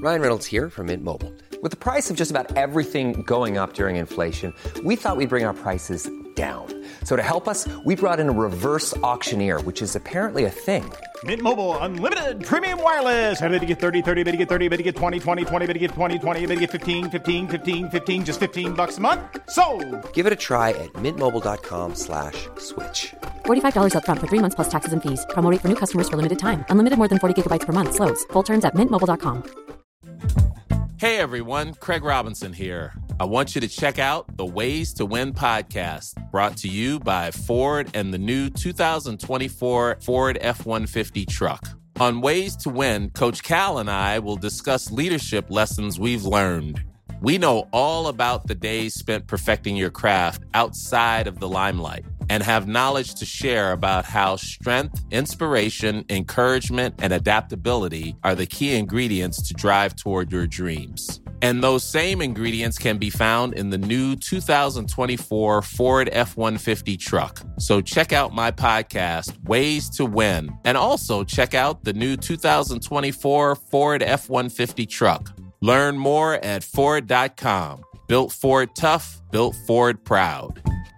Ryan Reynolds here from Mint Mobile. With the price of just about everything going up during inflation, we thought we'd bring our prices down. So to help us, we brought in a reverse auctioneer, which is apparently a thing. Mint Mobile Unlimited Premium Wireless. How to get 30, 30, bit to get 30, bit to get 20, 20, 20, bit to get 20, 20, bit to get 15, 15, 15, 15, just $15 a month? Sold! Give it a try at mintmobile.com/switch. $45 up front for 3 months plus taxes and fees. Promo rate for new customers for limited time. Unlimited more than 40 gigabytes per month. Slows full terms at mintmobile.com. Hey everyone, Craig Robinson here. I want you to check out the Ways to Win podcast, brought to you by Ford and the new 2024 Ford F-150 truck. On Ways to Win, Coach Cal and I will discuss leadership lessons we've learned. We know all about the days spent perfecting your craft outside of the limelight and have knowledge to share about how strength, inspiration, encouragement, and adaptability are the key ingredients to drive toward your dreams. And those same ingredients can be found in the new 2024 Ford F-150 truck. So check out my podcast, Ways to Win, and also check out the new 2024 Ford F-150 truck. Learn more at Ford.com. Built Ford tough, built Ford proud.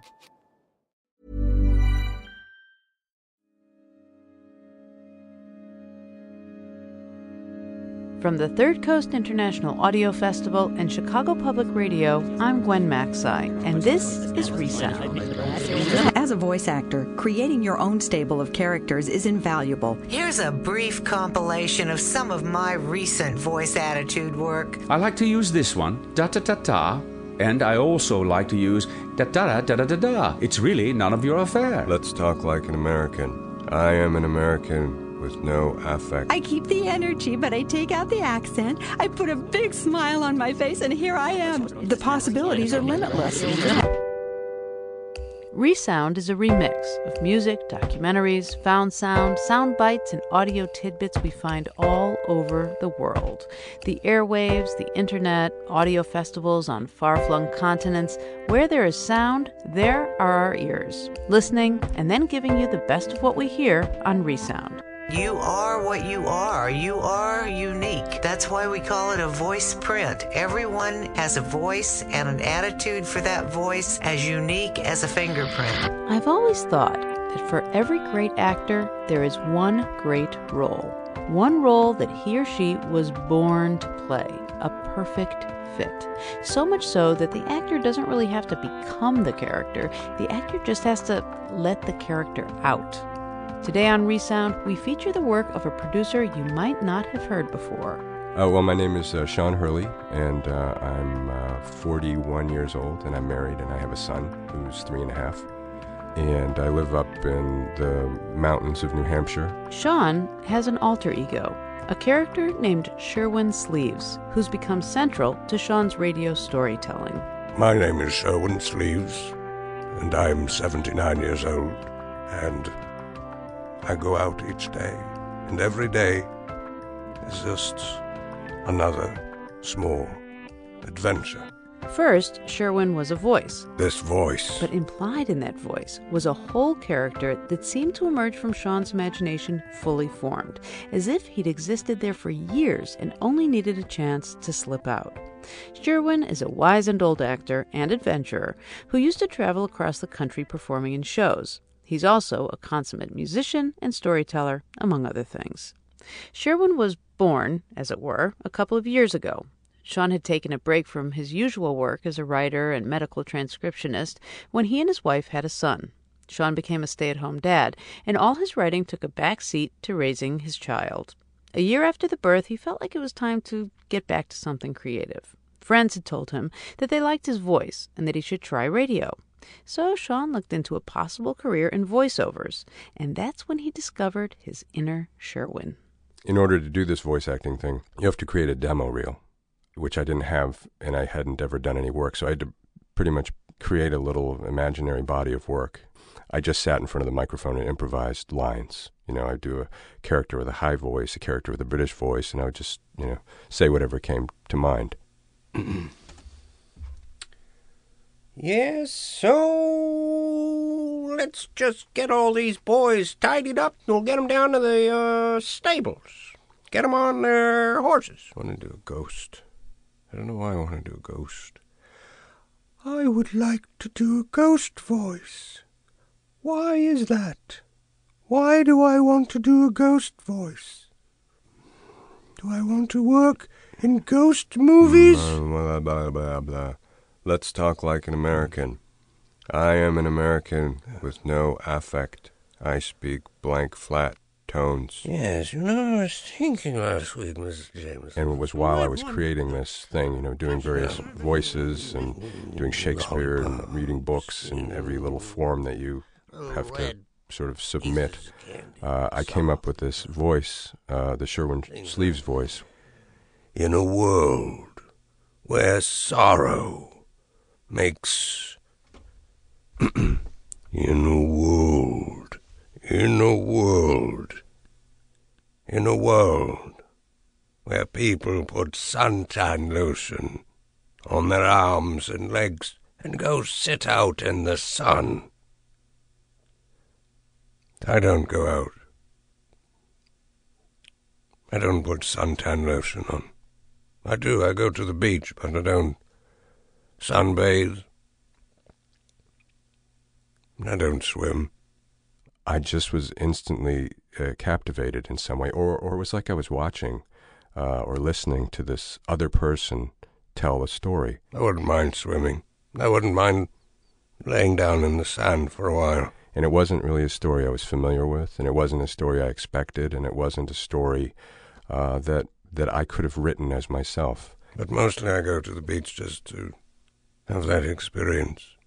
From the Third Coast International Audio Festival and Chicago Public Radio, I'm Gwen Macsai, and this is Resound. As a voice actor, creating your own stable of characters is invaluable. Here's a brief compilation of some of my recent voice attitude work. I like to use this one, da-ta-ta-ta, and I also like to use da-da-da-da-da-da. It's really none of your affair. Let's talk like an American. I am an American with no affect. I keep the energy, but I take out the accent. I put a big smile on my face, and here I am. The possibilities are limitless. Resound is a remix of music, documentaries, found sound, sound bites, and audio tidbits we find all over the world. The airwaves, the internet, audio festivals on far-flung continents. Where there is sound, there are our ears. Listening and then giving you the best of what we hear on Resound. You are what you are. You are unique. That's why we call it a voice print. Everyone has a voice and an attitude for that voice as unique as a fingerprint. I've always thought that for every great actor, there is one great role. One role that he or she was born to play. A perfect fit. So much so that the actor doesn't really have to become the character. The actor just has to let the character out. Today on Resound, we feature the work of a producer you might not have heard before. Well, my name is Sean Hurley, and I'm 41 years old, and I'm married, and I have a son who's 3.5. And I live up in the mountains of New Hampshire. Sean has an alter ego, a character named Sherwin Sleeves, who's become central to Sean's radio storytelling. My name is Sherwin Sleeves, and I'm 79 years old, and I go out each day, and every day is just another small adventure. First, Sherwin was a voice. This voice. But implied in that voice was a whole character that seemed to emerge from Sean's imagination fully formed, as if he'd existed there for years and only needed a chance to slip out. Sherwin is a wizened old actor and adventurer who used to travel across the country performing in shows. He's also a consummate musician and storyteller, among other things. Sherwin was born, as it were, a couple of years ago. Sean had taken a break from his usual work as a writer and medical transcriptionist when he and his wife had a son. Sean became a stay-at-home dad, and all his writing took a back seat to raising his child. A year after the birth, he felt like it was time to get back to something creative. Friends had told him that they liked his voice and that he should try radio. So Sean looked into a possible career in voiceovers, and that's when he discovered his inner Sherwin. In order to do this voice acting thing, you have to create a demo reel, which I didn't have, and I hadn't ever done any work, so I had to pretty much create a little imaginary body of work. I just sat in front of the microphone and improvised lines. I'd do a character with a high voice, a character with a British voice, and I would just, say whatever came to mind. Yes, so let's just get all these boys tidied up and we'll get them down to the stables. get them on their horses. I want to do a ghost. I don't know why I want to do a ghost. I would like to do a ghost voice. Why is that? Why do I want to do a ghost voice? Do I want to work in ghost movies? Blah, blah, blah, blah. Let's talk like an American. I am an American with no affect. I speak blank, flat tones. Yes, I was thinking last week, Mrs. Jameson. And it was while I was creating this thing, doing various voices and doing Shakespeare and reading books in every little form that you have to sort of submit. I came up with this voice, the Sherwin Sleeves voice. In a world where sorrow makes... In a world where people put suntan lotion on their arms and legs and go sit out in the sun. I don't go out. I don't put suntan lotion on. I do, I go to the beach, but I don't sunbathe. I don't swim. I just was instantly captivated in some way, or it was like I was watching or listening to this other person tell a story. I wouldn't mind swimming. I wouldn't mind laying down in the sand for a while. And it wasn't really a story I was familiar with, and it wasn't a story I expected, and it wasn't a story that I could have written as myself. But mostly I go to the beach just to have that experience.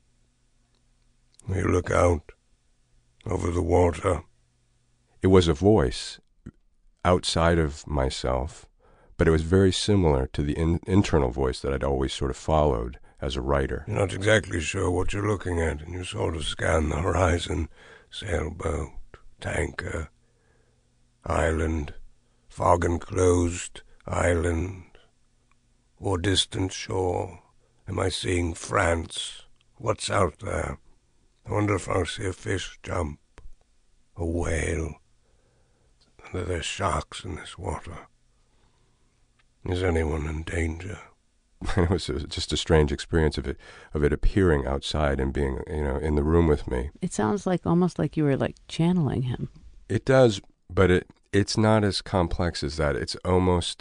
You look out over the water. It was a voice outside of myself, but it was very similar to the internal voice that I'd always sort of followed as a writer. You're not exactly sure what you're looking at, and you sort of scan the horizon. Sailboat, tanker, island, fog-enclosed island, or distant shore. Am I seeing France? What's out there? I wonder if I'll see a fish jump, a whale. Are there sharks in this water? Is anyone in danger? It was just a strange experience of it appearing outside and being, in the room with me. It sounds like almost like you were like channeling him. It does, but it's not as complex as that. It's almost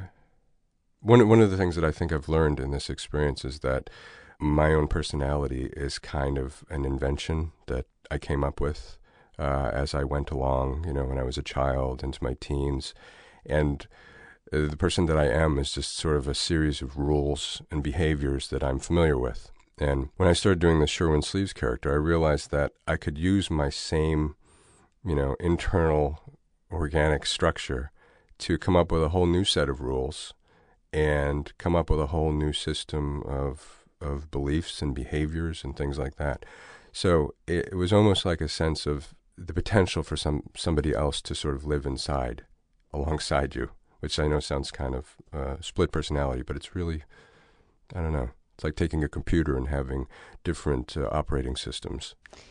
one of the things that I think I've learned in this experience is that my own personality is kind of an invention that I came up with as I went along, when I was a child into my teens. And the person that I am is just sort of a series of rules and behaviors that I'm familiar with. And when I started doing the Sherwin Sleeves character, I realized that I could use my same, internal organic structure to come up with a whole new set of rules and come up with a whole new system of beliefs and behaviors and things like that. So it was almost like a sense of the potential for somebody else to sort of live alongside you, which I know sounds kind of split personality, but it's really, I don't know. It's like taking a computer and having different operating systems.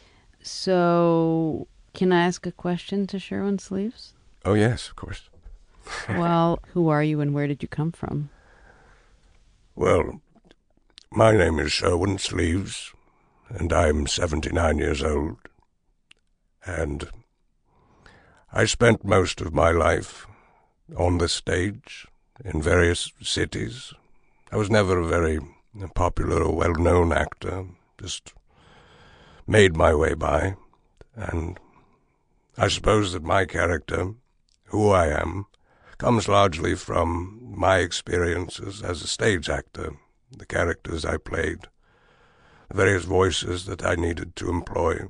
So, can I ask a question to Sherwin Sleeves? Oh, yes, of course. Well, who are you and where did you come from? Well, my name is Sherwin Sleeves, and I'm 79 years old. And I spent most of my life on the stage in various cities. I was never a very popular or well-known actor, just made my way by. And I suppose that my character, who I am, comes largely from my experiences as a stage actor, the characters I played, the various voices that I needed to employ.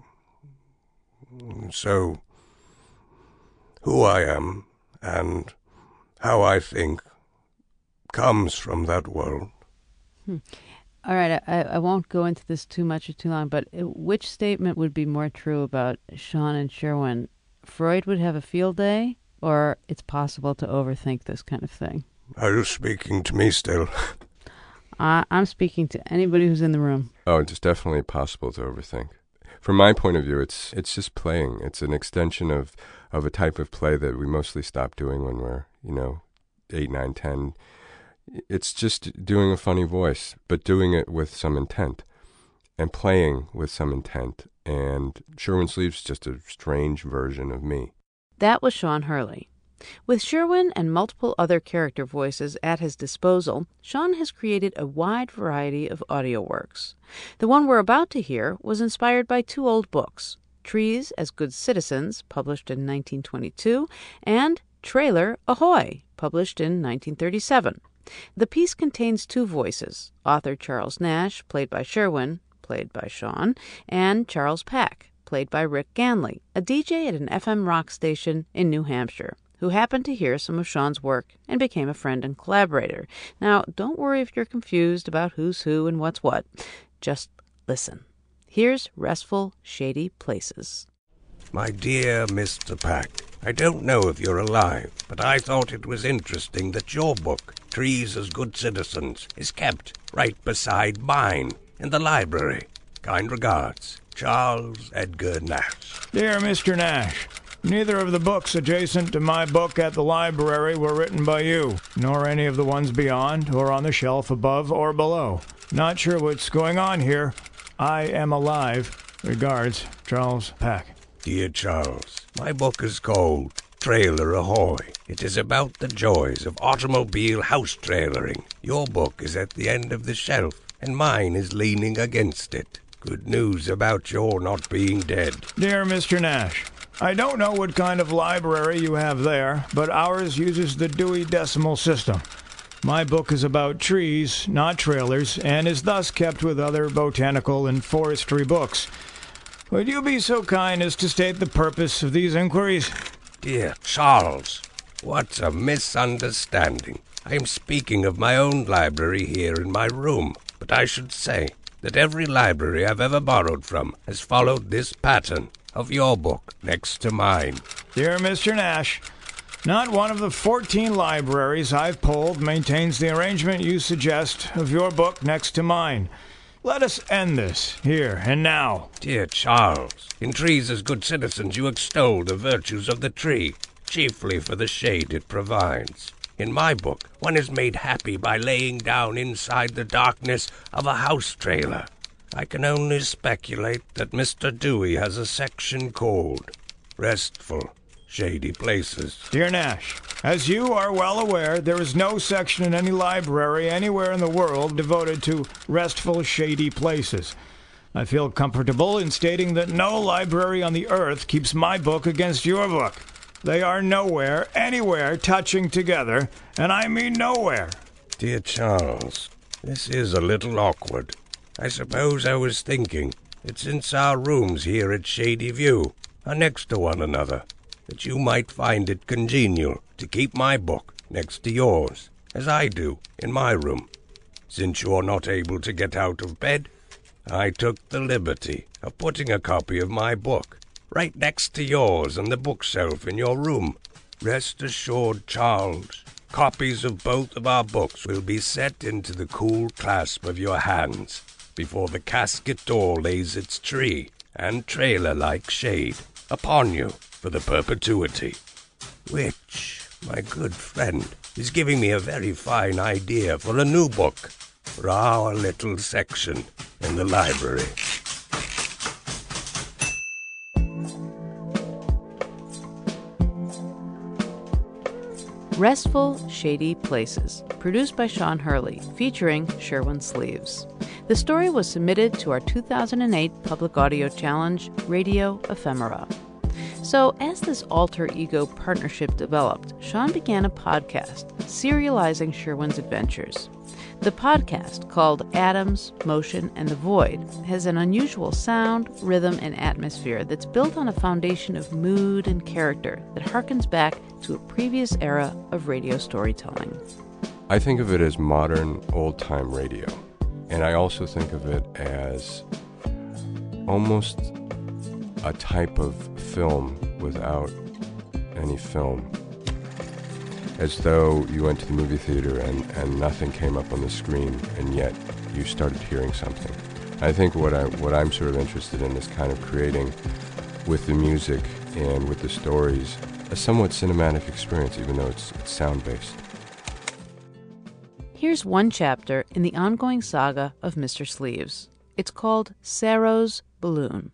So, who I am and how I think comes from that world. All right, I won't go into this too much or too long, but which statement would be more true about Sean and Sherwin? Freud would have a field day, or it's possible to overthink this kind of thing? Are you speaking to me still? I'm speaking to anybody who's in the room. Oh, it's definitely possible to overthink. From my point of view, it's just playing. It's an extension of a type of play that we mostly stop doing when we're, 8, 9, 10. It's just doing a funny voice, but doing it with some intent and playing with some intent. And Sherwin Sleeves is just a strange version of me. That was Sean Hurley. With Sherwin and multiple other character voices at his disposal, Sean has created a wide variety of audio works. The one we're about to hear was inspired by 2 old books, Trees as Good Citizens, published in 1922, and Trailer Ahoy, published in 1937. The piece contains 2 voices, author Charles Nash, played by Sherwin, played by Sean, and Charles Pack, played by Rick Ganley, a DJ at an FM rock station in New Hampshire, who happened to hear some of Sean's work and became a friend and collaborator. Now, don't worry if you're confused about who's who and what's what. Just listen. Here's Restful Shady Places. My dear Mr. Pack, I don't know if you're alive, but I thought it was interesting that your book, Trees as Good Citizens, is kept right beside mine in the library. Kind regards, Charles Edgar Nash. Dear Mr. Nash, neither of the books adjacent to my book at the library were written by you, nor any of the ones beyond or on the shelf above or below. Not sure what's going on here. I am alive. Regards, Charles Pack. Dear Charles, my book is called Trailer Ahoy. It is about the joys of automobile house trailering. Your book is at the end of the shelf, and mine is leaning against it. Good news about your not being dead. Dear Mr. Nash, I don't know what kind of library you have there, but ours uses the Dewey Decimal System. My book is about trees, not trailers, and is thus kept with other botanical and forestry books. Would you be so kind as to state the purpose of these inquiries? Dear Charles, what's a misunderstanding? I am speaking of my own library here in my room, but I should say that every library I've ever borrowed from has followed this pattern of your book next to mine. Dear Mr. Nash, not one of the 14 libraries I've polled maintains the arrangement you suggest of your book next to mine. Let us end this, here and now. Dear Charles, in Trees as Good Citizens you extol the virtues of the tree, chiefly for the shade it provides. In my book, one is made happy by laying down inside the darkness of a house trailer. I can only speculate that Mr. Dewey has a section called Restful Shady Places. Dear Nash, as you are well aware, there is no section in any library anywhere in the world devoted to restful, shady places. I feel comfortable in stating that no library on the earth keeps my book against your book. They are nowhere, anywhere touching together, and I mean nowhere. Dear Charles, this is a little awkward. I suppose I was thinking that since our rooms here at Shady View are next to one another, that you might find it congenial to keep my book next to yours, as I do in my room. Since you're not able to get out of bed, I took the liberty of putting a copy of my book right next to yours on the bookshelf in your room. Rest assured, Charles, copies of both of our books will be set into the cool clasp of your hands before the casket door lays its tree and trailer-like shade upon you for the perpetuity. Which, my good friend, is giving me a very fine idea for a new book for our little section in the library. Restful Shady Places, produced by Sean Hurley, featuring Sherwin Sleeves. The story was submitted to our 2008 Public Audio Challenge, Radio Ephemera. So, as this alter ego partnership developed, Sean began a podcast, serializing Sherwin's adventures. The podcast, called Atoms, Motion, and the Void, has an unusual sound, rhythm, and atmosphere that's built on a foundation of mood and character that harkens back to a previous era of radio storytelling. I think of it as modern, old-time radio. And I also think of it as almost a type of film without any film. As though you went to the movie theater and nothing came up on the screen, and yet you started hearing something. I think what I'm sort of interested in is kind of creating, with the music and with the stories, a somewhat cinematic experience, even though it's sound-based. Here's one chapter in the ongoing saga of Mr. Sleeves. It's called Saro's Balloon.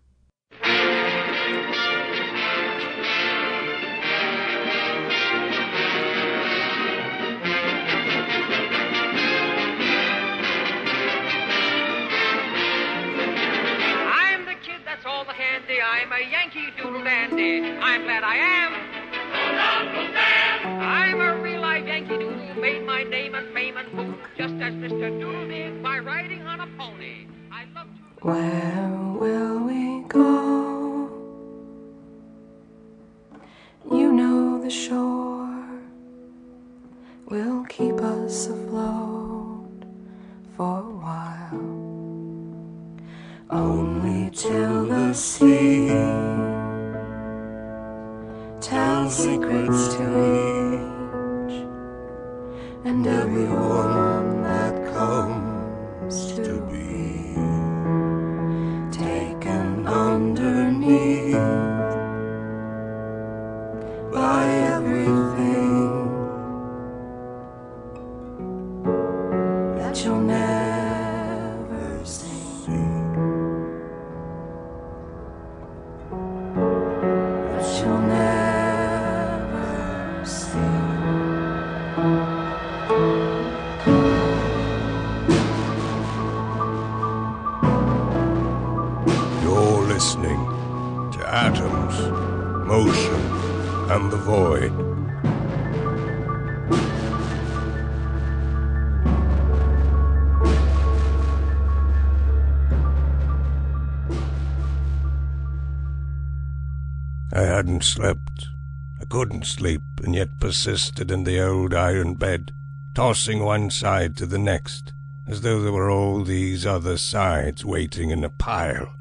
I'm a Yankee Doodle Dandy. I'm glad I am. I'm a real live Yankee Doodle who made my name and fame and boom, just as Mr. Doodle did by riding on a pony. I love to... Where will we go? You know the shore will keep us afloat for a while. Only till the sea tells secrets to each and everyone that comes to be taken underneath by everything that you'll never see. You're listening to Atoms, Motion, and the Void. I hadn't slept. I couldn't sleep, and yet persisted in the old iron bed, tossing one side to the next, as though there were all these other sides waiting in a pile.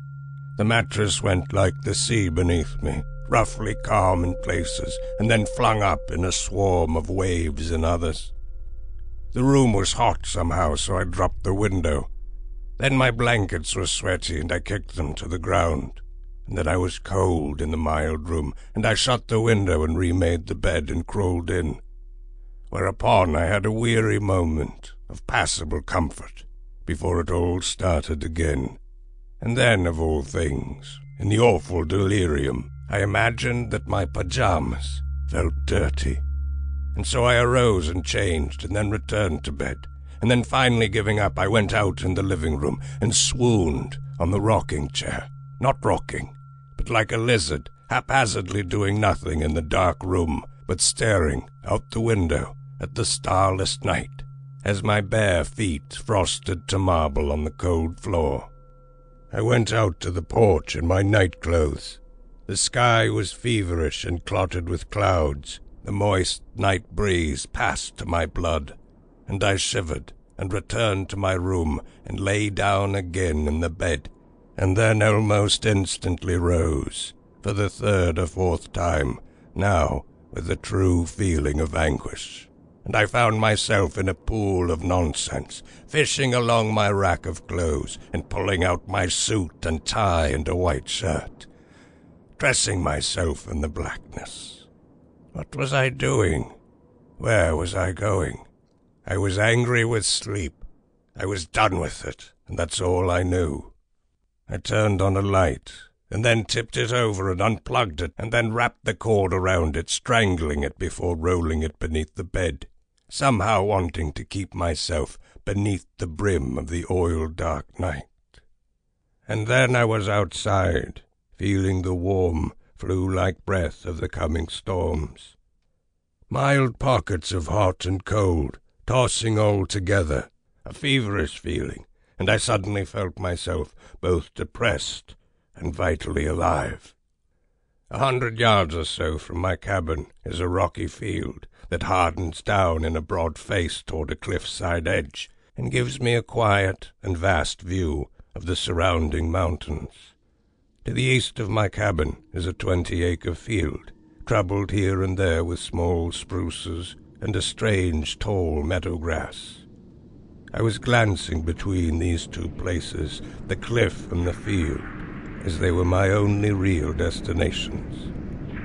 The mattress went like the sea beneath me, roughly calm in places, and then flung up in a swarm of waves in others. The room was hot somehow, so I dropped the window. Then my blankets were sweaty, and I kicked them to the ground. And then I was cold in the mild room, and I shut the window and remade the bed and crawled in. Whereupon I had a weary moment of passable comfort before it all started again. And then, of all things, in the awful delirium, I imagined that my pajamas felt dirty. And so I arose and changed, and then returned to bed. And then finally giving up, I went out in the living room and swooned on the rocking chair. Not rocking, but like a lizard, haphazardly doing nothing in the dark room, but staring out the window at the starless night, as my bare feet frosted to marble on the cold floor. I went out to the porch in my night-clothes. The sky was feverish and clotted with clouds. The moist night breeze passed to my blood, and I shivered and returned to my room and lay down again in the bed, and then almost instantly rose, for the third or fourth time, now with a true feeling of anguish. And I found myself in a pool of nonsense, fishing along my rack of clothes and pulling out my suit and tie and a white shirt, dressing myself in the blackness. What was I doing? Where was I going? I was angry with sleep. I was done with it, and that's all I knew. I turned on a light, and then tipped it over and unplugged it, and then wrapped the cord around it, strangling it before rolling it beneath the bed, somehow wanting to keep myself beneath the brim of the oil-dark night. And then I was outside, feeling the warm, flu-like breath of the coming storms. Mild pockets of hot and cold, tossing all together, a feverish feeling, and I suddenly felt myself both depressed and vitally alive. 100 yards or so from my cabin is a rocky field that hardens down in a broad face toward a cliffside edge and gives me a quiet and vast view of the surrounding mountains. To the east of my cabin is a 20-acre field, troubled here and there with small spruces and a strange tall meadow grass. I was glancing between these two places, the cliff and the field, as they were my only real destinations.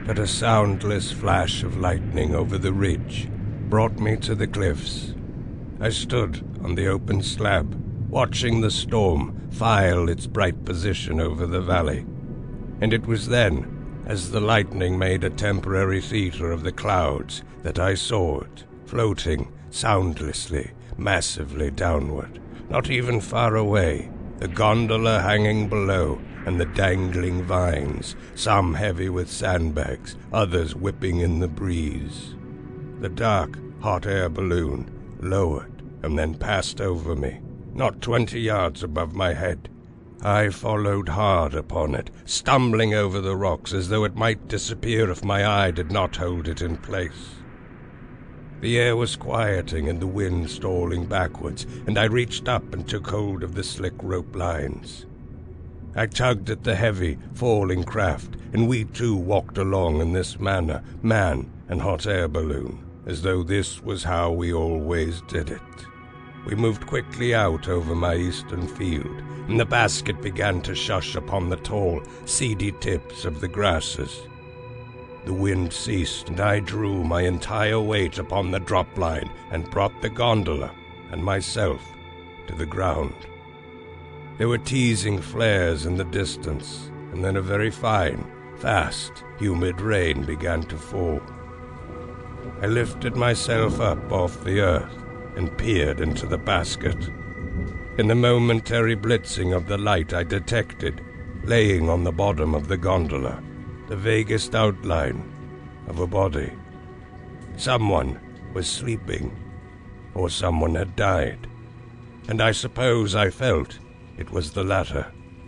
but a soundless flash of lightning over the ridge brought me to the cliffs. I stood on the open slab, watching the storm file its bright position over the valley. And it was then, as the lightning made a temporary theater of the clouds, that I saw it, floating soundlessly, massively downward, not even far away, the gondola hanging below, and the dangling vines, some heavy with sandbags, others whipping in the breeze. The dark, hot air balloon lowered and then passed over me, not 20 yards above my head. I followed hard upon it, stumbling over the rocks as though it might disappear if my eye did not hold it in place. The air was quieting and the wind stalling backwards, and I reached up and took hold of the slick rope lines. I tugged at the heavy, falling craft, and we too walked along in this manner, man and hot air balloon, as though this was how we always did it. We moved quickly out over my eastern field, and the basket began to shush upon the tall, seedy tips of the grasses. The wind ceased, and I drew my entire weight upon the drop line and brought the gondola and myself to the ground. There were teasing flares in the distance, and then a very fine, fast, humid rain began to fall. I lifted myself up off the earth and peered into the basket. In the momentary blitzing of the light I detected, laying on the bottom of the gondola, the vaguest outline of a body. Someone was sleeping, or someone had died, and I suppose I felt it was the latter.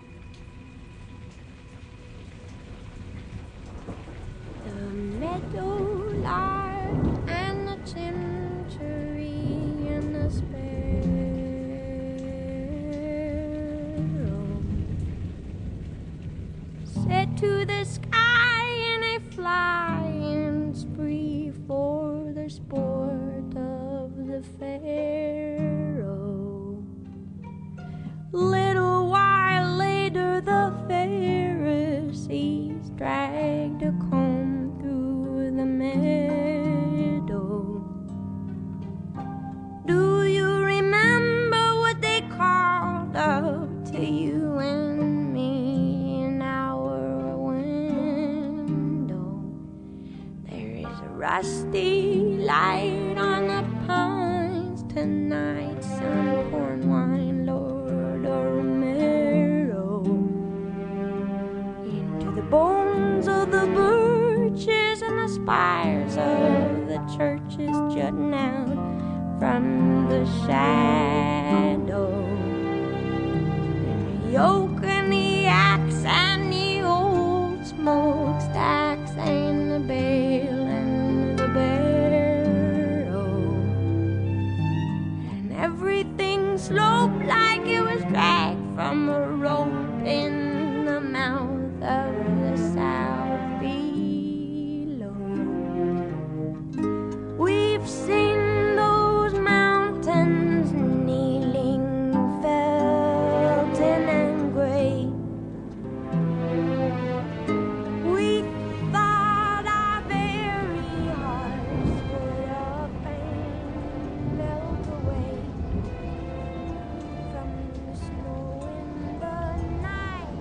The meadowlark and the century and the sparrow set to the sky in a flying spree for the sport of the pharaoh. Little while later, the Pharisees dragged a comb through the meadow. Do you remember what they called up to you and me in our window? There is a rusty light on the pines tonight, some corn wine, Lord Romero. Into the bones of the birches and the spires of the churches jutting out from the shadow. And the yoke and the axe and the old smokestacks and the bale and the barrow. And everything sloped like it was dragged from a rope in the mouth of the south below. We've seen those mountains kneeling, felting and gray. We thought our very hearts would up and melt away from the snow in the night.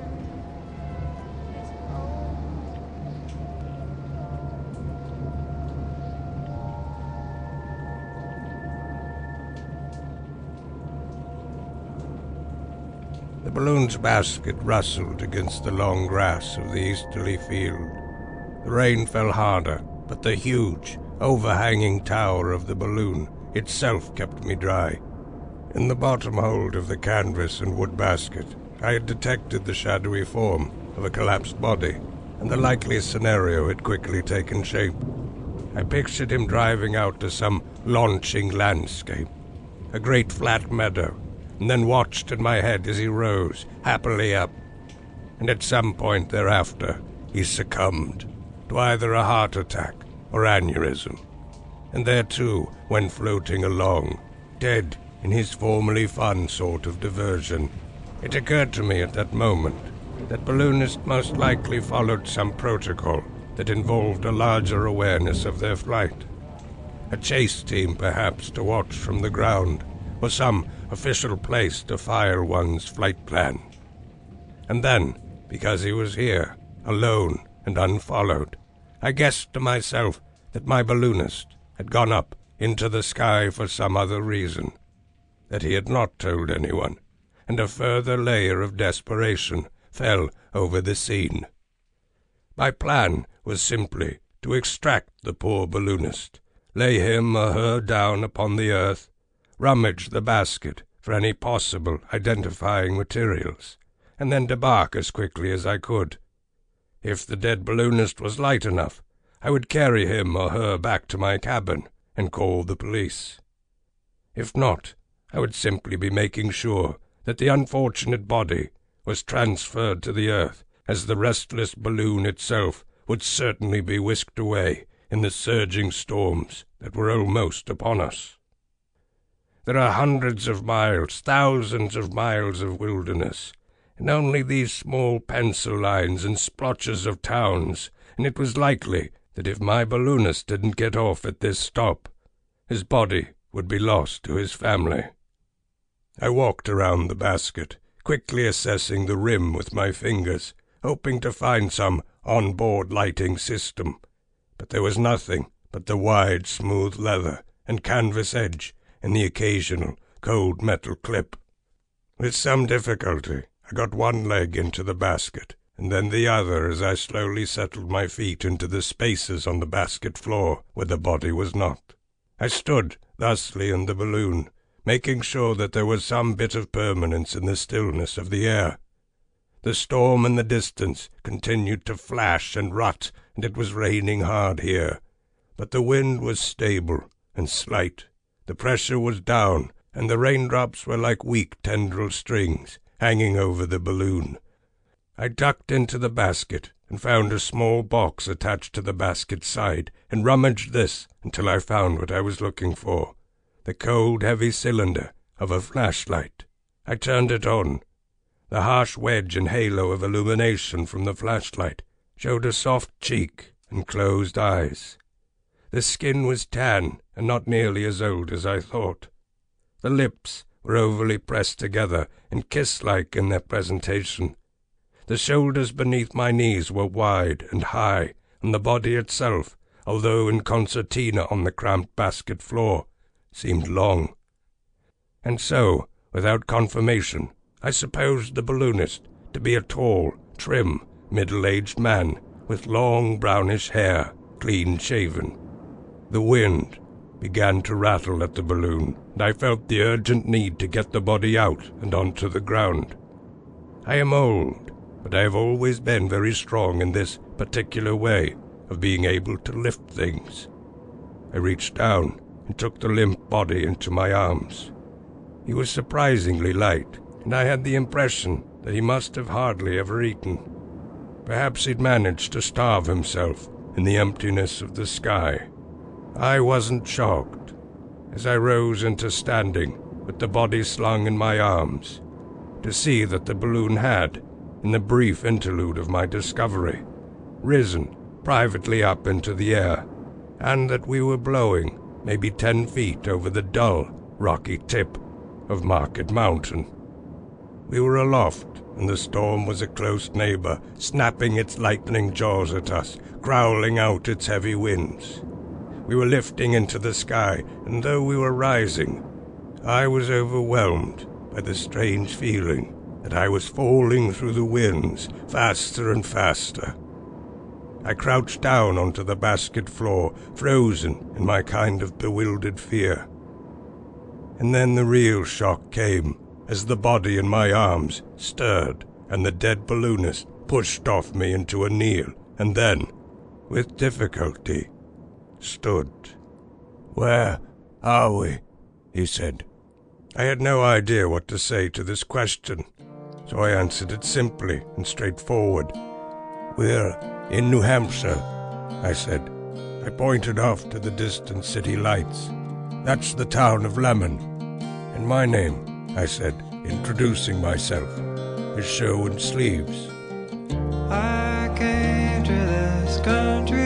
The balloon's basket rustled against the long grass of the easterly field. The rain fell harder, but the huge, overhanging tower of the balloon itself kept me dry. In the bottom hold of the canvas and wood basket, I had detected the shadowy form of a collapsed body, and the likely scenario had quickly taken shape. I pictured him driving out to some launching landscape, a great flat meadow, and then watched in my head as he rose happily up. And at some point thereafter, he succumbed to either a heart attack or aneurysm. And there too, when floating along, dead in his formerly fun sort of diversion, it occurred to me at that moment that balloonist most likely followed some protocol that involved a larger awareness of their flight. A chase team, perhaps, to watch from the ground, or some official place to file one's flight plan. And then, because he was here, alone and unfollowed, I guessed to myself that my balloonist had gone up into the sky for some other reason, that he had not told anyone, and a further layer of desperation fell over the scene. My plan was simply to extract the poor balloonist, lay him or her down upon the earth, rummage the basket for any possible identifying materials, and then debark as quickly as I could. If the dead balloonist was light enough, I would carry him or her back to my cabin and call the police. If not, I would simply be making sure that the unfortunate body was transferred to the earth, as the restless balloon itself would certainly be whisked away in the surging storms that were almost upon us. There are hundreds of miles, thousands of miles of wilderness, and only these small pencil lines and splotches of towns, and it was likely that if my balloonist didn't get off at this stop, his body would be lost to his family. I walked around the basket, quickly assessing the rim with my fingers, hoping to find some on-board lighting system, but there was nothing but the wide, smooth leather and canvas edge and the occasional cold metal clip. With some difficulty, I got one leg into the basket, and then the other as I slowly settled my feet into the spaces on the basket floor where the body was not. I stood thusly in the balloon, making sure that there was some bit of permanence in the stillness of the air. The storm in the distance continued to flash and rut, and it was raining hard here, but the wind was stable and slight. The pressure was down, and the raindrops were like weak tendril strings hanging over the balloon. I ducked into the basket and found a small box attached to the basket's side, and rummaged this until I found what I was looking for, the cold, heavy cylinder of a flashlight. I turned it on. The harsh wedge and halo of illumination from the flashlight showed a soft cheek and closed eyes. The skin was tan and not nearly as old as I thought. The lips were overly pressed together and kiss-like in their presentation. The shoulders beneath my knees were wide and high, and the body itself, although in concertina on the cramped basket floor, seemed long. And so, without confirmation, I supposed the balloonist to be a tall, trim, middle-aged man with long brownish hair, clean-shaven. The wind began to rattle at the balloon, and I felt the urgent need to get the body out and onto the ground. I am old, but I have always been very strong in this particular way of being able to lift things. I reached down and took the limp body into my arms. He was surprisingly light, and I had the impression that he must have hardly ever eaten. Perhaps he'd managed to starve himself in the emptiness of the sky. I wasn't shocked. As I rose into standing, with the body slung in my arms, to see that the balloon had, in the brief interlude of my discovery, risen privately up into the air, and that we were blowing maybe 10 feet over the dull, rocky tip of Market Mountain. We were aloft, and the storm was a close neighbor, snapping its lightning jaws at us, growling out its heavy winds. We were lifting into the sky, and though we were rising, I was overwhelmed by the strange feeling that I was falling through the winds faster and faster. I crouched down onto the basket floor, frozen in my kind of bewildered fear. And then the real shock came, as the body in my arms stirred, and the dead balloonist pushed off me into a kneel, and then, with difficulty, stood. "Where are we?" he said. I had no idea what to say to this question, so I answered it simply and straightforward. "We're in New Hampshire," I said. I pointed off to the distant city lights. "That's the town of Lemon. And my name," I said, introducing myself, "is Sherwin Sleeves." I came to this country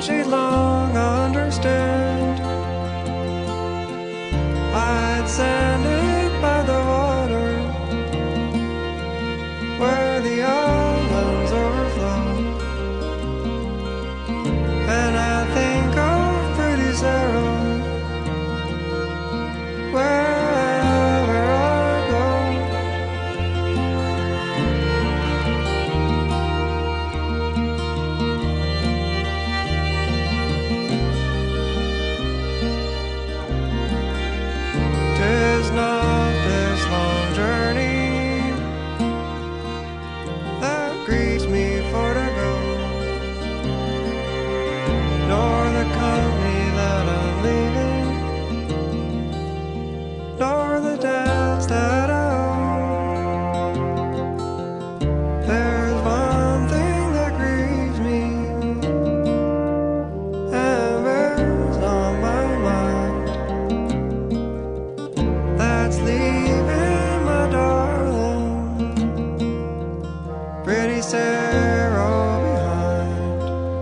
she'd long understand. I'd stand it by the water where the islands overflow, and I think of pretty Sarah wherever I go. 'Tis not this long journey that grieves me for to go, nor the company that I'm leaving, nor the debts that I owe. There's one thing that grieves me and bears on my mind. That's leaving my darling, pretty Sarah behind.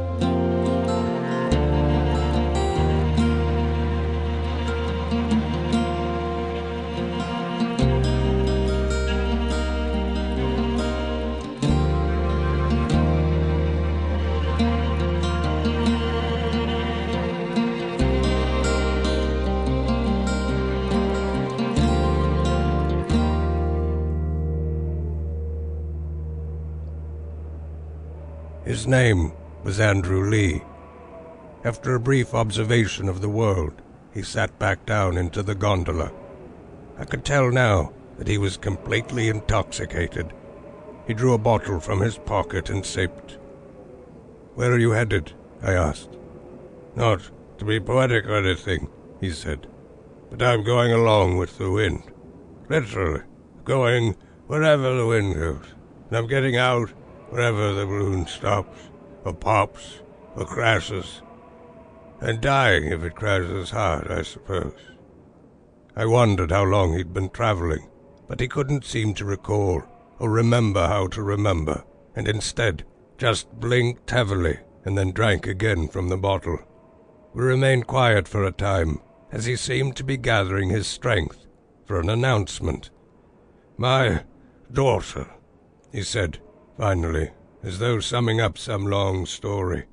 His name was Andrew Lee. After a brief observation of the world, he sat back down into the gondola. I could tell now that he was completely intoxicated. He drew a bottle from his pocket and sipped. "Where are you headed?" I asked. "Not to be poetic or anything," he said, "but I'm going along with the wind. Literally, going wherever the wind goes. And I'm getting out wherever the balloon stops, or pops, or crashes. And dying if it crashes hard, I suppose." I wondered how long he'd been traveling, but he couldn't seem to recall or remember how to remember, and instead just blinked heavily and then drank again from the bottle. We remained quiet for a time, as he seemed to be gathering his strength for an announcement. "My daughter," he said, finally, as though summing up some long story.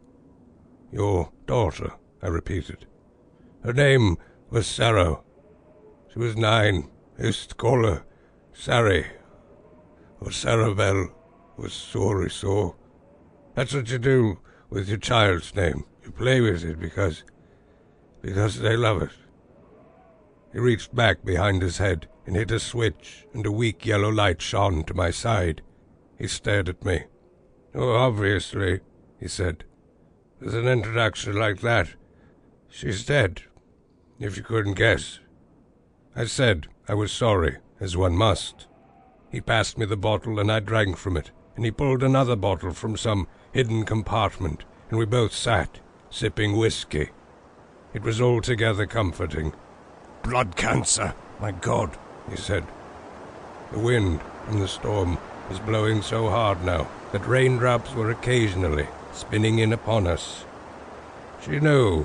"Your daughter," I repeated. "Her name was Sarah. She was 9. I used to call her Sarah, or Sarabelle, was sorry so. That's what you do with your child's name. You play with it because they love it." He reached back behind his head and hit a switch, and a weak yellow light shone to my side. He stared at me. "Oh, obviously," he said. "With an introduction like that, she's dead, if you couldn't guess." I said I was sorry, as one must. He passed me the bottle and I drank from it, and he pulled another bottle from some hidden compartment, and we both sat, sipping whiskey. It was altogether comforting. "Blood cancer, my God," he said. The wind from the storm was blowing so hard now that raindrops were occasionally spinning in upon us. "She knew,"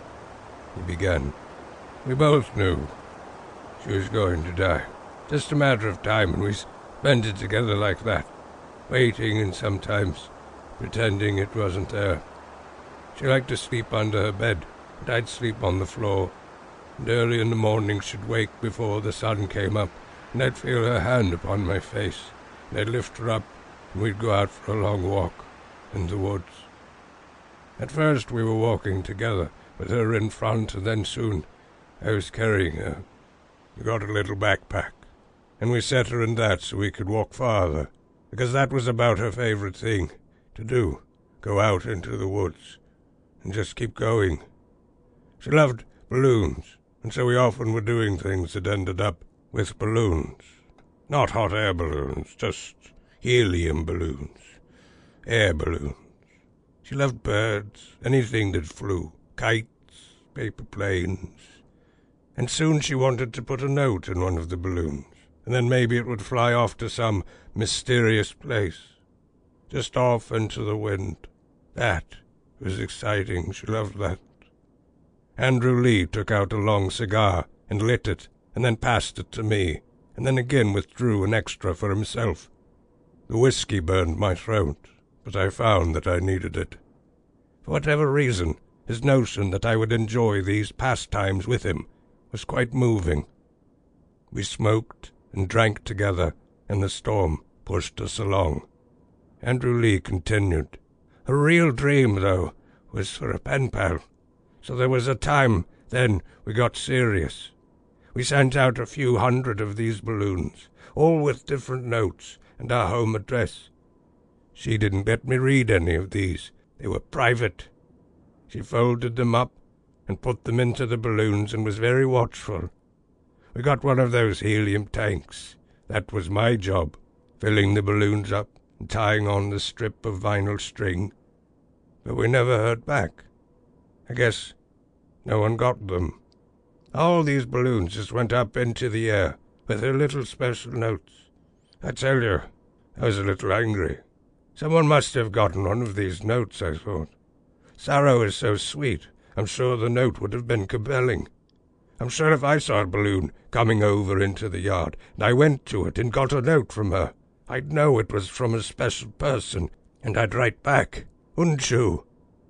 he began. "We both knew she was going to die. Just a matter of time, and we spent it together like that, waiting and sometimes pretending it wasn't there. She liked to sleep under her bed, but I'd sleep on the floor, and early in the morning she'd wake before the sun came up, and I'd feel her hand upon my face, and I'd lift her up, and we'd go out for a long walk in the woods. At first we were walking together, with her in front, and then soon I was carrying her. We got a little backpack, and we set her in that so we could walk farther, because that was about her favorite thing to do, go out into the woods, and just keep going. She loved balloons, and so we often were doing things that ended up with balloons. Not hot air balloons, just helium balloons, air balloons. She loved birds, anything that flew, kites, paper planes. And soon she wanted to put a note in one of the balloons, and then maybe it would fly off to some mysterious place, just off into the wind. That It was exciting. She loved that. Andrew Lee took out a long cigar and lit it, and then passed it to me, and then again withdrew an extra for himself. The whiskey burned my throat, but I found that I needed it. For whatever reason, his notion that I would enjoy these pastimes with him was quite moving. We smoked and drank together, and the storm pushed us along. Andrew Lee continued. Her real dream, though, was for a pen pal. So there was a time then we got serious. We sent out a few hundred of these balloons, all with different notes and our home address. She didn't let me read any of these. They were private. She folded them up and put them into the balloons and was very watchful. We got one of those helium tanks. That was my job, filling the balloons up and tying on the strip of vinyl string. But we never heard back. I guess no one got them. All these balloons just went up into the air with their little special notes. I tell you, I was a little angry. Someone must have gotten one of these notes, I thought. Sarah is so sweet, I'm sure the note would have been compelling. I'm sure if I saw a balloon coming over into the yard, and I went to it and got a note from her, I'd know it was from a special person, and I'd write back, wouldn't you?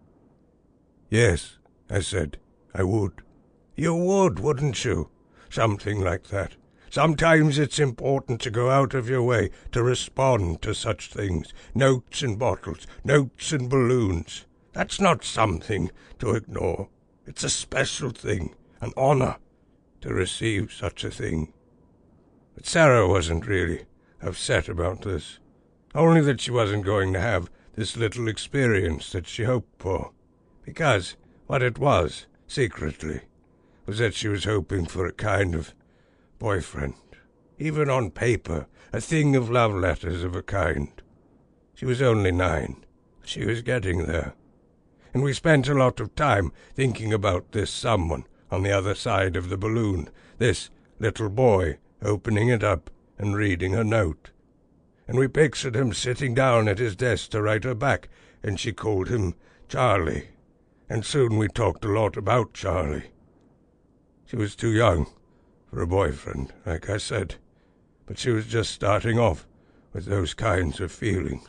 Yes, I said, I would. You would, wouldn't you? Something like that. Sometimes it's important to go out of your way to respond to such things. Notes in bottles, notes in balloons. That's not something to ignore. It's a special thing, an honor, to receive such a thing. But Sarah wasn't really upset about this. Only that she wasn't going to have this little experience that she hoped for. Because what it was, secretly, was that she was hoping for a kind of boyfriend. Even on paper, a thing of love letters of a kind. She was only 9. She was getting there. And we spent a lot of time thinking about this someone on the other side of the balloon, this little boy opening it up and reading her note. And we pictured him sitting down at his desk to write her back, and she called him Charlie. And soon we talked a lot about Charlie. She was too young for a boyfriend, like I said, but she was just starting off with those kinds of feelings.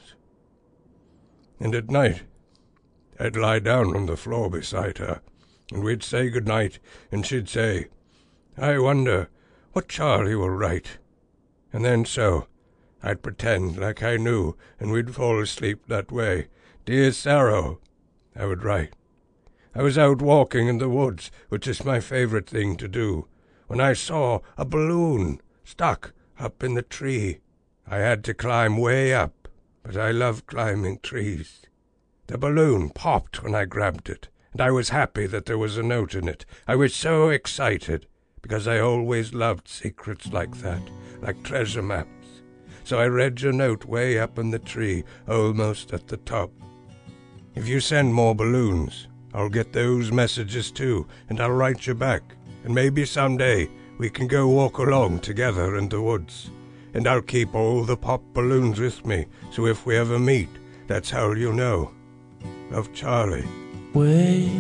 And at night, I'd lie down on the floor beside her, and we'd say good night, and she'd say, I wonder what Charlie will write. And then so, I'd pretend like I knew, and we'd fall asleep that way. Dear Sarah, I would write. I was out walking in the woods, which is my favorite thing to do, when I saw a balloon stuck up in the tree. I had to climb way up, but I love climbing trees. The balloon popped when I grabbed it, and I was happy that there was a note in it. I was so excited, because I always loved secrets like that, like treasure maps. So I read your note way up in the tree, almost at the top. If you send more balloons, I'll get those messages too, and I'll write you back, and maybe someday we can go walk along together in the woods. And I'll keep all the pop balloons with me, so if we ever meet, that's how you'll know. Love, Charlie. Wake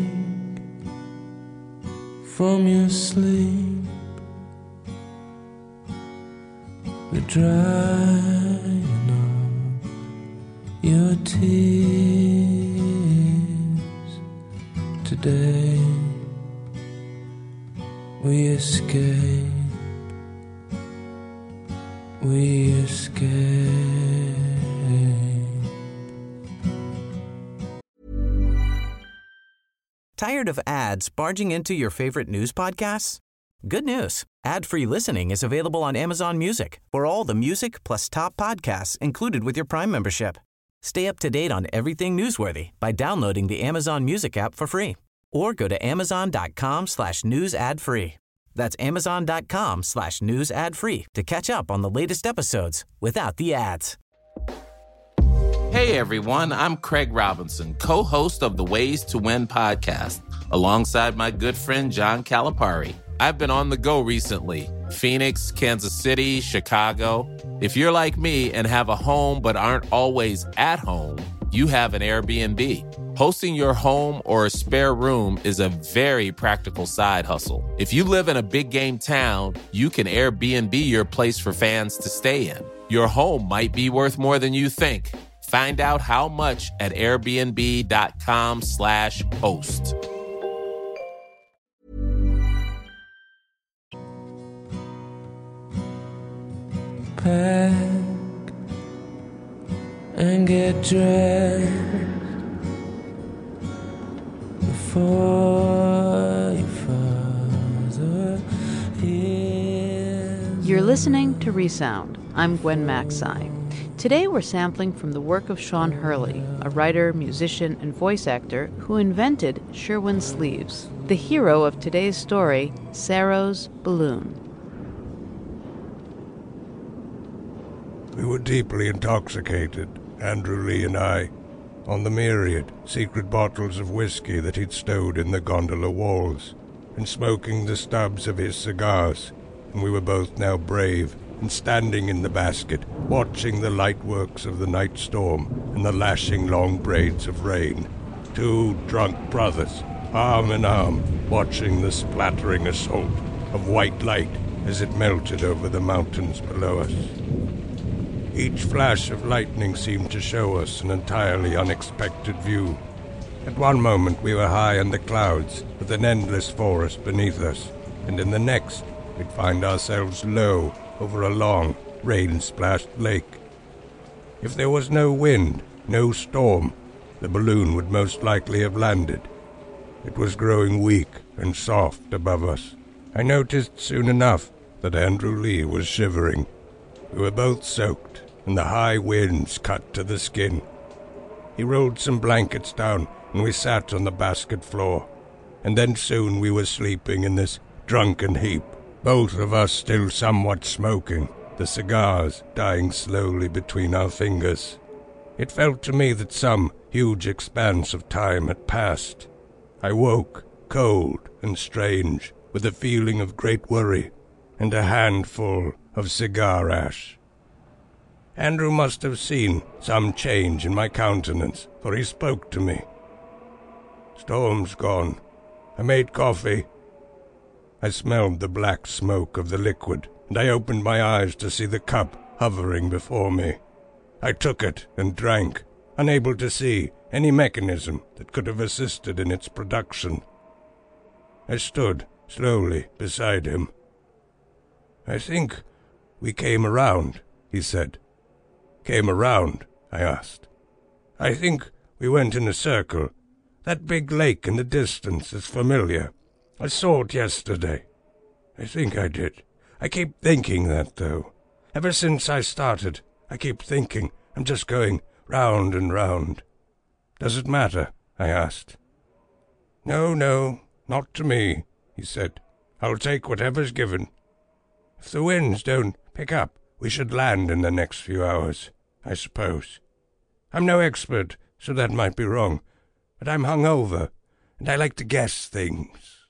from your sleep, the drying of your tears. Today we escape, we escape. Tired of ads barging into your favorite news podcasts? Good news. Ad-free listening is available on Amazon Music for all the music plus top podcasts included with your Prime membership. Stay up to date on everything newsworthy by downloading the Amazon Music app for free or go to amazon.com/news ad free. That's amazon.com/news ad free to catch up on the latest episodes without the ads. Hey everyone, I'm Craig Robinson, co-host of the Ways to Win podcast, alongside my good friend John Calipari. I've been on the go recently. Phoenix, Kansas City, Chicago. If you're like me and have a home but aren't always at home, you have an Airbnb. Hosting your home or a spare room is a very practical side hustle. If you live in a big game town, you can Airbnb your place for fans to stay in. Your home might be worth more than you think. Find out how much at airbnb.com/host. Pack and get dressed before your father hears. You're listening to Resound. I'm Gwen Macsai. Today we're sampling from the work of Sean Hurley, a writer, musician, and voice actor who invented Sherwin Sleeves, the hero of today's story, Saro's Balloon. We were deeply intoxicated, Andrew Lee and I, on the myriad secret bottles of whiskey that he'd stowed in the gondola walls, and smoking the stubs of his cigars, and we were both now brave and standing in the basket, watching the light works of the night storm and the lashing long braids of rain. Two drunk brothers, arm in arm, watching the splattering assault of white light as it melted over the mountains below us. Each flash of lightning seemed to show us an entirely unexpected view. At one moment we were high in the clouds, with an endless forest beneath us, and in the next we'd find ourselves low over a long, rain-splashed lake. If there was no wind, no storm, the balloon would most likely have landed. It was growing weak and soft above us. I noticed soon enough that Andrew Lee was shivering. We were both soaked, and the high winds cut to the skin. He rolled some blankets down, and we sat on the basket floor. And then soon we were sleeping in this drunken heap, both of us still somewhat smoking, the cigars dying slowly between our fingers. It felt to me that some huge expanse of time had passed. I woke, cold and strange, with a feeling of great worry, and a handful of cigar ash. Andrew must have seen some change in my countenance, for he spoke to me. "Storm's gone. I made coffee." I smelled the black smoke of the liquid, and I opened my eyes to see the cup hovering before me. I took it and drank, unable to see any mechanism that could have assisted in its production. I stood slowly beside him. "I think we came around," he said. "Came around?" I asked. "I think we went in a circle. That big lake in the distance is familiar. I saw it yesterday. I think I did. I keep thinking that, though. Ever since I started, I keep thinking I'm just going round and round." "Does it matter?" I asked. No, not to me," he said. "I'll take whatever's given. If the winds don't pick up, we should land in the next few hours, I suppose. I'm no expert, so that might be wrong, but I'm hungover, and I like to guess things."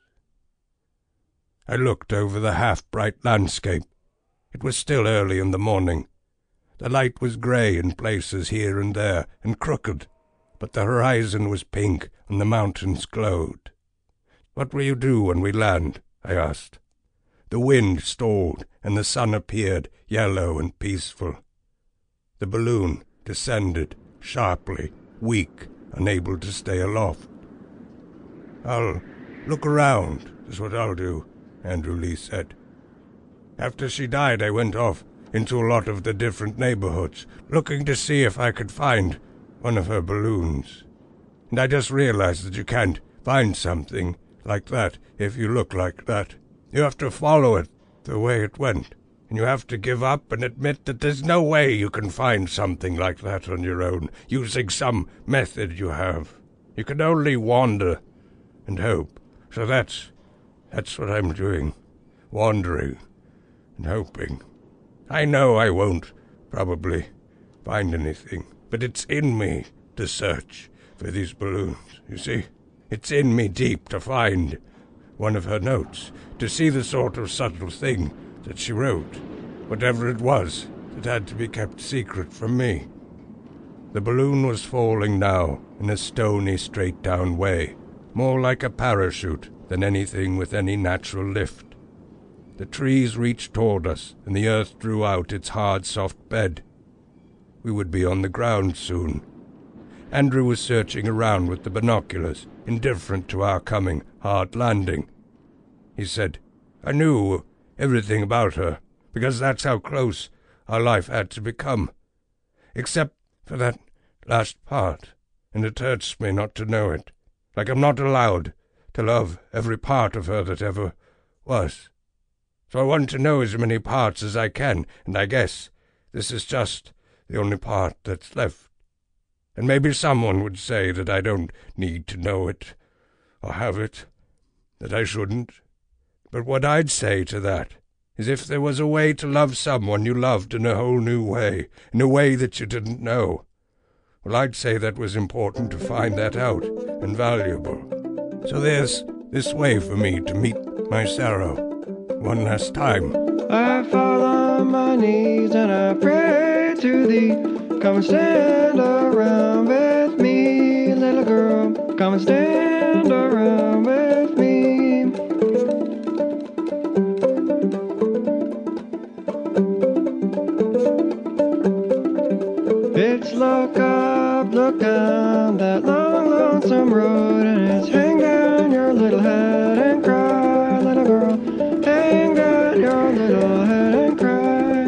I looked over the half-bright landscape. It was still early in the morning. The light was grey in places here and there, and crooked, but the horizon was pink and the mountains glowed. "What will you do when we land?" I asked. The wind stalled, and the sun appeared, yellow and peaceful. The balloon descended, sharply, weak, unable to stay aloft. "I'll look around, is what I'll do," Andrew Lee said. "After she died, I went off into a lot of the different neighborhoods, looking to see if I could find one of her balloons. And I just realized that you can't find something like that if you look like that. You have to follow it the way it went, and you have to give up and admit that there's no way you can find something like that on your own, using some method you have. You can only wander and hope. So that's what I'm doing, wandering and hoping. I know I won't probably find anything, but it's in me to search for these balloons, you see. It's in me deep to find one of her notes, to see the sort of subtle thing that she wrote, whatever it was that had to be kept secret from me. The balloon was falling now in a stony, straight-down way, more like a parachute than anything with any natural lift. The trees reached toward us, and the earth drew out its hard, soft bed. We would be on the ground soon. Andrew was searching around with the binoculars, indifferent to our coming hard landing. He said, "I knew everything about her, because that's how close our life had to become. Except for that last part, and it hurts me not to know it, like I'm not allowed to love every part of her that ever was. So I want to know as many parts as I can, and I guess this is just the only part that's left. And maybe someone would say that I don't need to know it, or have it, that I shouldn't. But what I'd say to that is if there was a way to love someone you loved in a whole new way, in a way that you didn't know, well, I'd say that was important to find that out, and valuable. So there's this way for me to meet my sorrow one last time. I fall on my knees and I pray to thee. Come and stand around with me, little girl. Come and stand around with me. It's look up, look down that long, lonesome road, and it's hang down your little head and cry, little girl. Hang down your little head and cry.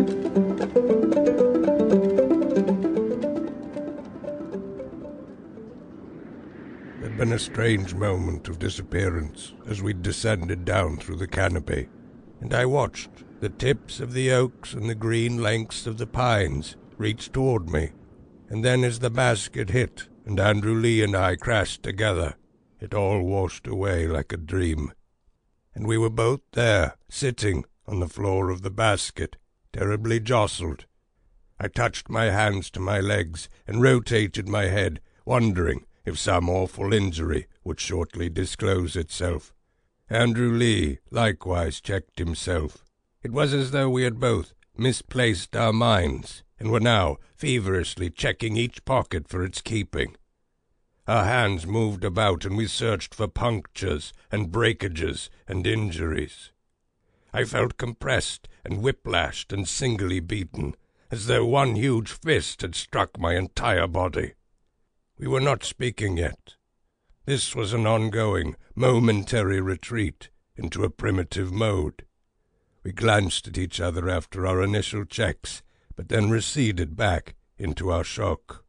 There'd been a strange moment of disappearance as we descended down through the canopy, and I watched the tips of the oaks and the green lengths of the pines reach toward me. And then as the basket hit, and Andrew Lee and I crashed together, it all washed away like a dream. And we were both there, sitting on the floor of the basket, terribly jostled. I touched my hands to my legs and rotated my head, wondering if some awful injury would shortly disclose itself. Andrew Lee likewise checked himself. It was as though we had both misplaced our minds, and were now feverishly checking each pocket for its keeping. Our hands moved about, and we searched for punctures and breakages and injuries. I felt compressed and whiplashed and singly beaten, as though one huge fist had struck my entire body. We were not speaking yet. This was an ongoing, momentary retreat into a primitive mode. We glanced at each other after our initial checks, but then receded back into our shock.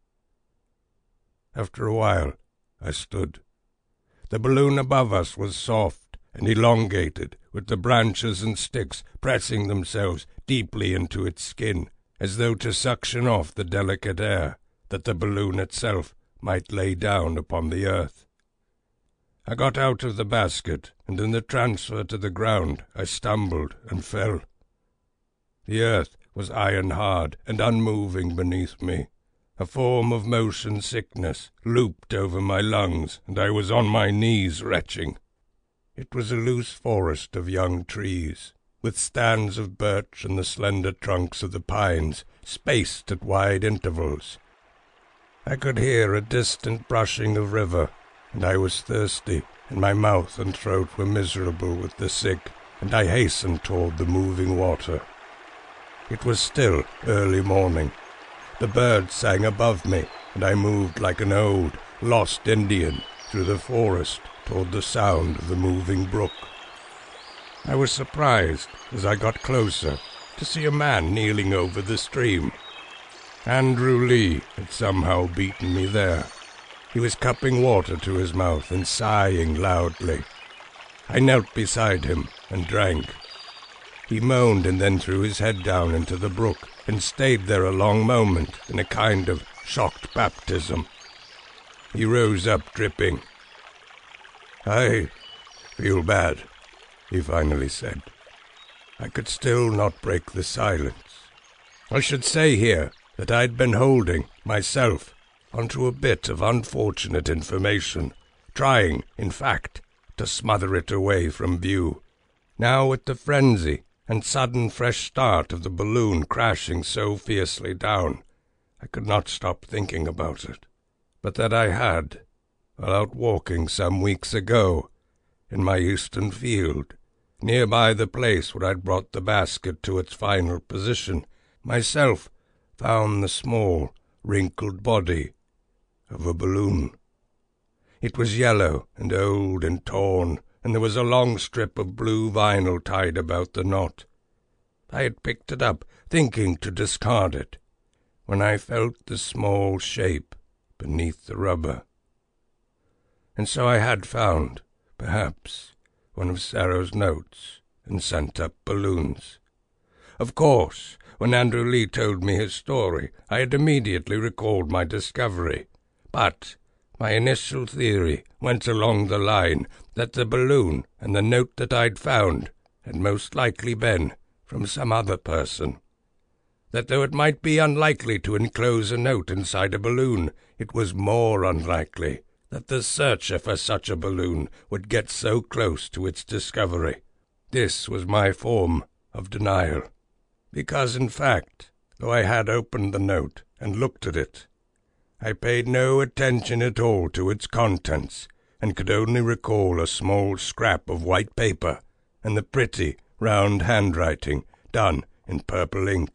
After a while, I stood. The balloon above us was soft and elongated, with the branches and sticks pressing themselves deeply into its skin, as though to suction off the delicate air that the balloon itself might lay down upon the earth. I got out of the basket, and in the transfer to the ground I stumbled and fell. The earth was iron-hard and unmoving beneath me. A form of motion sickness looped over my lungs, and I was on my knees retching. It was a loose forest of young trees, with stands of birch and the slender trunks of the pines spaced at wide intervals. I could hear a distant brushing of river, and I was thirsty, and my mouth and throat were miserable with the sick, and I hastened toward the moving water. It was still early morning. The birds sang above me, and I moved like an old, lost Indian through the forest toward the sound of the moving brook. I was surprised, as I got closer, to see a man kneeling over the stream. Andrew Lee had somehow beaten me there. He was cupping water to his mouth and sighing loudly. I knelt beside him and drank. He moaned and then threw his head down into the brook and stayed there a long moment in a kind of shocked baptism. He rose up dripping. "I feel bad," he finally said. I could still not break the silence. I should say here that I'd been holding, myself, onto a bit of unfortunate information, trying, in fact, to smother it away from view. Now with the frenzy and sudden fresh start of the balloon crashing so fiercely down, I could not stop thinking about it, but that I had, while out walking some weeks ago, in my eastern field, near by the place where I'd brought the basket to its final position, myself found the small, wrinkled body of a balloon. It was yellow and old and torn, and there was a long strip of blue vinyl tied about the knot. I had picked it up, thinking to discard it, when I felt the small shape beneath the rubber. And so I had found, perhaps, one of Sarah's notes, and sent up balloons. Of course, when Andrew Lee told me his story, I had immediately recalled my discovery, but my initial theory went along the line that the balloon and the note that I'd found had most likely been from some other person. That though it might be unlikely to enclose a note inside a balloon, it was more unlikely that the searcher for such a balloon would get so close to its discovery. This was my form of denial, because in fact, though I had opened the note and looked at it, I paid no attention at all to its contents, and could only recall a small scrap of white paper and the pretty, round handwriting done in purple ink.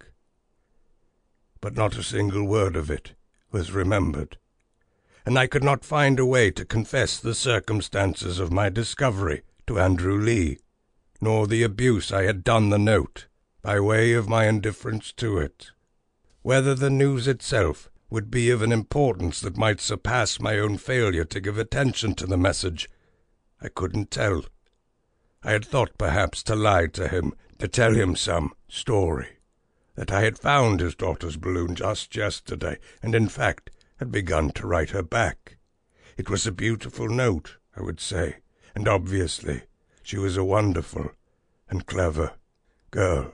But not a single word of it was remembered, and I could not find a way to confess the circumstances of my discovery to Andrew Lee, nor the abuse I had done the note by way of my indifference to it. Whether the news itself would be of an importance that might surpass my own failure to give attention to the message, I couldn't tell. I had thought perhaps to lie to him, to tell him some story, that I had found his daughter's balloon just yesterday, and in fact had begun to write her back. It was a beautiful note, I would say, and obviously she was a wonderful and clever girl.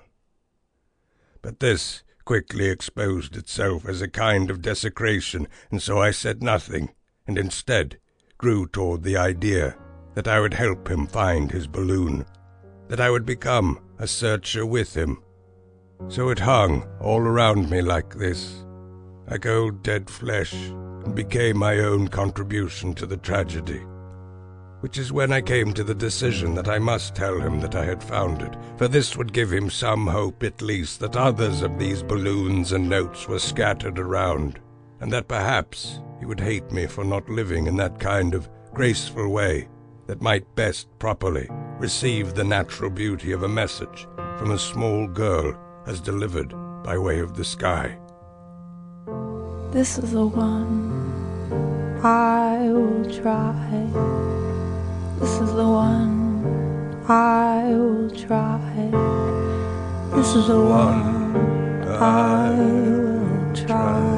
But this quickly exposed itself as a kind of desecration, and so I said nothing, and instead grew toward the idea that I would help him find his balloon, that I would become a searcher with him. So it hung all around me like this, like old dead flesh, and became my own contribution to the tragedy. Which is when I came to the decision that I must tell him that I had found it, for this would give him some hope at least that others of these balloons and notes were scattered around, and that perhaps he would hate me for not living in that kind of graceful way that might best properly receive the natural beauty of a message from a small girl as delivered by way of the sky. This is the one I will try. This is the one I will try. This is the one I will try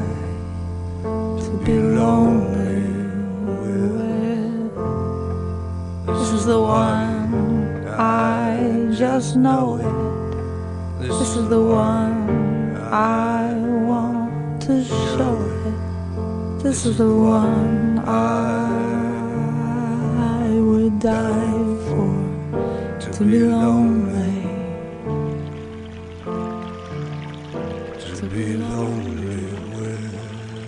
to be lonely with. This is the one I just know it. This is the one I want to show it. This is the one I would die for, to be lonely, to be lonely with.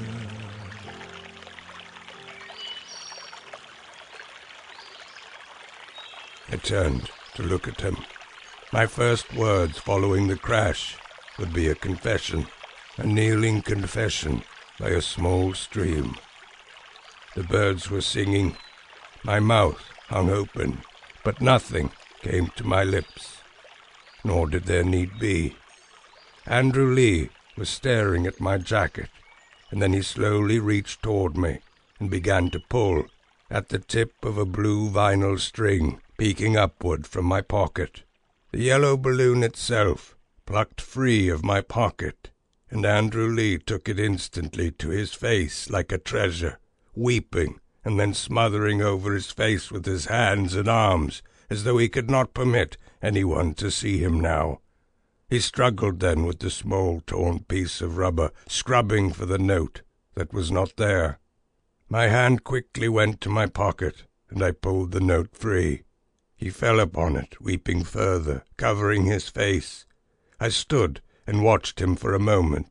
I turned to look at him. My first words following the crash would be a confession, a kneeling confession by a small stream. The birds were singing. My mouth hung open, but nothing came to my lips, nor did there need be. Andrew Lee was staring at my jacket, and then he slowly reached toward me and began to pull at the tip of a blue vinyl string peeking upward from my pocket. The yellow balloon itself plucked free of my pocket, and Andrew Lee took it instantly to his face like a treasure, weeping and then smothering over his face with his hands and arms, as though he could not permit anyone to see him now. He struggled then with the small torn piece of rubber, scrubbing for the note that was not there. My hand quickly went to my pocket, and I pulled the note free. He fell upon it, weeping further, covering his face. I stood and watched him for a moment,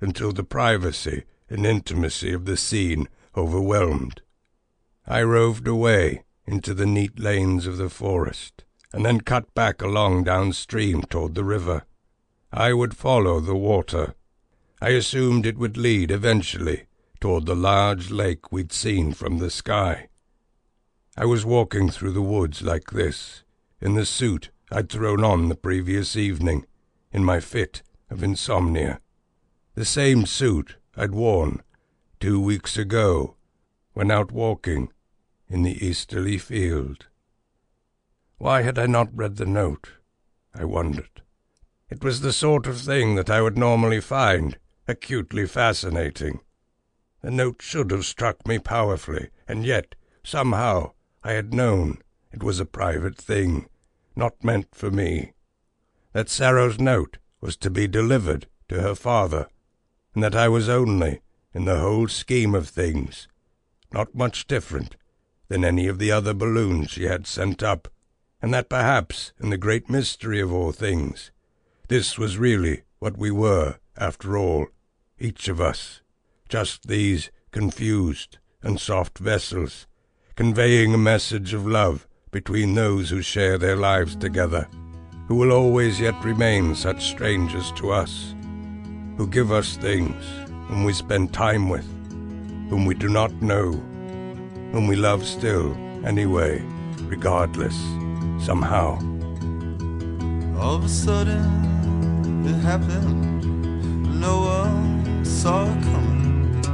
until the privacy and intimacy of the scene overwhelmed. I roved away into the neat lanes of the forest, and then cut back along downstream toward the river. I would follow the water. I assumed it would lead eventually toward the large lake we'd seen from the sky. I was walking through the woods like this, in the suit I'd thrown on the previous evening, in my fit of insomnia. The same suit I'd worn 2 weeks ago when out walking in the easterly field. Why had I not read the note? I wondered. It was the sort of thing that I would normally find acutely fascinating. The note should have struck me powerfully, and yet, somehow, I had known it was a private thing, not meant for me. That Sarah's note was to be delivered to her father, and that I was only, in the whole scheme of things, not much different than any of the other balloons she had sent up, and that perhaps, in the great mystery of all things, this was really what we were, after all, each of us, just these confused and soft vessels, conveying a message of love between those who share their lives together, who will always yet remain such strangers to us, who give us things, whom we spend time with, whom we do not know, whom we love still, anyway, regardless, somehow. All of a sudden, it happened, no one saw it coming,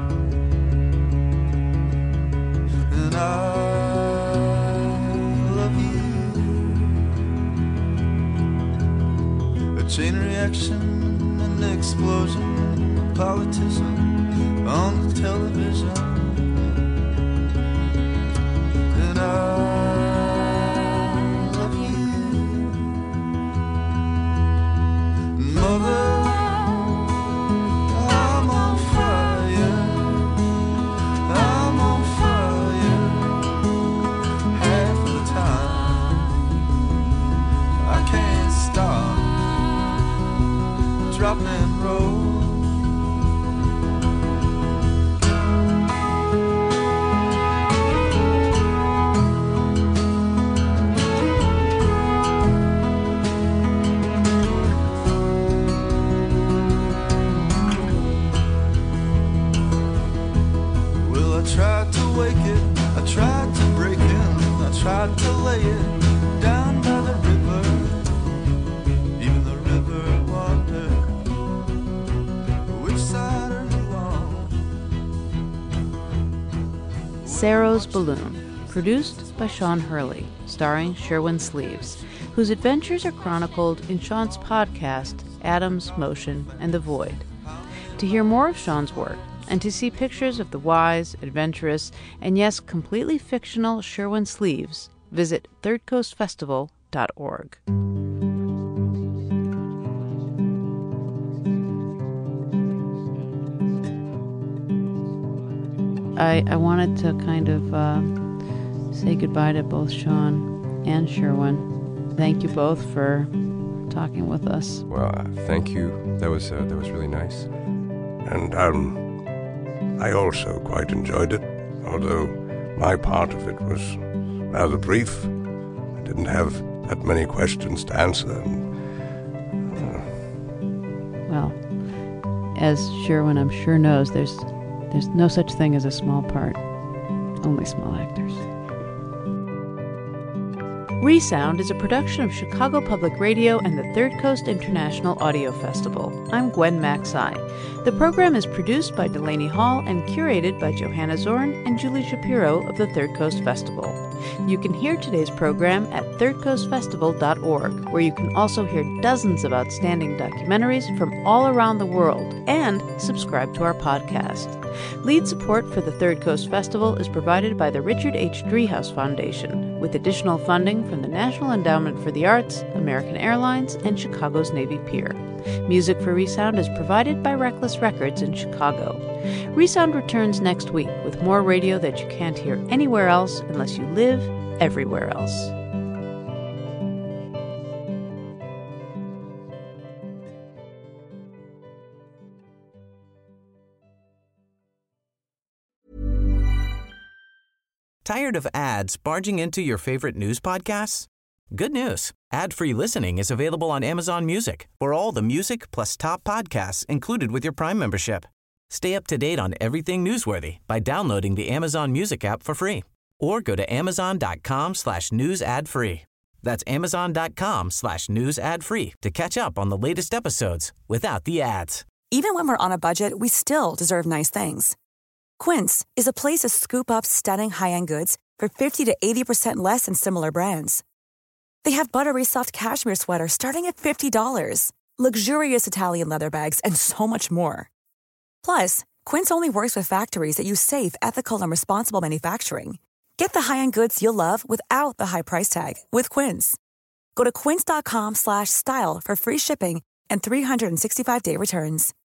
and I love you. A chain reaction, an explosion, a politician on the television, and I love you. Mother, I'm on fire, I'm on fire, half the time, I can't stop, drop and roll. Tried to wake it, I tried to break it, I tried to lay it down by the river. Even the river wondered, which side are you on? Saro's Balloon, produced by Sean Hurley, starring Sherwin Sleeves, whose adventures are chronicled in Sean's podcast, Atoms, Motion, and the Void. To hear more of Sean's work, and to see pictures of the wise, adventurous, and yes, completely fictional Sherwin Sleeves, visit thirdcoastfestival.org. I wanted to kind of say goodbye to both Sean and Sherwin. Thank you both for talking with us. Well, thank you. That was really nice. And I also quite enjoyed it, although my part of it was rather brief. I didn't have that many questions to answer. Well, as Sherwin I'm sure knows, there's no such thing as a small part, only small actors. Resound is a production of Chicago Public Radio and the Third Coast International Audio Festival. I'm Gwen Macsai. The program is produced by Delaney Hall and curated by Johanna Zorn and Julie Shapiro of the Third Coast Festival. You can hear today's program at thirdcoastfestival.org, where you can also hear dozens of outstanding documentaries from all around the world and subscribe to our podcast. Lead support for the Third Coast Festival is provided by the Richard H. Driehaus Foundation, with additional funding from the National Endowment for the Arts, American Airlines, and Chicago's Navy Pier. Music for Resound is provided by Reckless Records in Chicago. Resound returns next week with more radio that you can't hear anywhere else unless you live everywhere else. Tired of ads barging into your favorite news podcasts? Good news. Ad-free listening is available on Amazon Music for all the music plus top podcasts included with your Prime membership. Stay up to date on everything newsworthy by downloading the Amazon Music app for free or go to amazon.com/news ad free. That's amazon.com/news ad free to catch up on the latest episodes without the ads. Even when we're on a budget, we still deserve nice things. Quince is a place to scoop up stunning high-end goods for 50 to 80% less than similar brands. They have buttery soft cashmere sweaters starting at $50, luxurious Italian leather bags, and so much more. Plus, Quince only works with factories that use safe, ethical, and responsible manufacturing. Get the high-end goods you'll love without the high price tag with Quince. Go to quince.com/style for free shipping and 365-day returns.